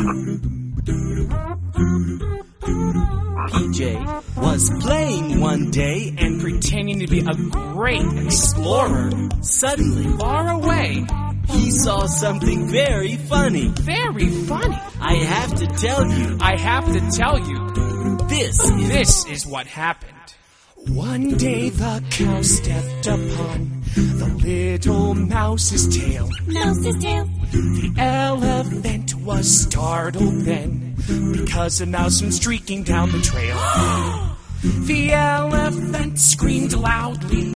PJ was playing one day and pretending to be a great explorer. Suddenly, Far away. he saw something very funny. Very funny. I have to tell you, I have to tell you, this is what happened. One day the cow stepped upon the little mouse's tail. Mouse's tail. The elephant was startled then, because a mouse went streaking down the trail. The elephant screamed loudly.